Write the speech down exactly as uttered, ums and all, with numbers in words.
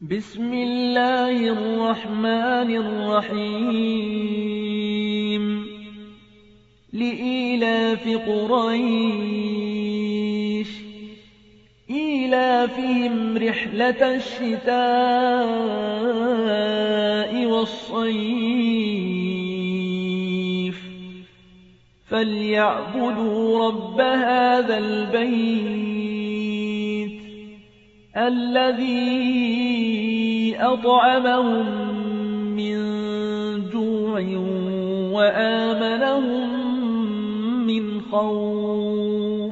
بسم الله الرحمن الرحيم لإيلاف قريش إيلافهم رحلة الشتاء والصيف فليعبدوا رب هذا البيت الذي أطعمهم من جوع وآمنهم من خوف.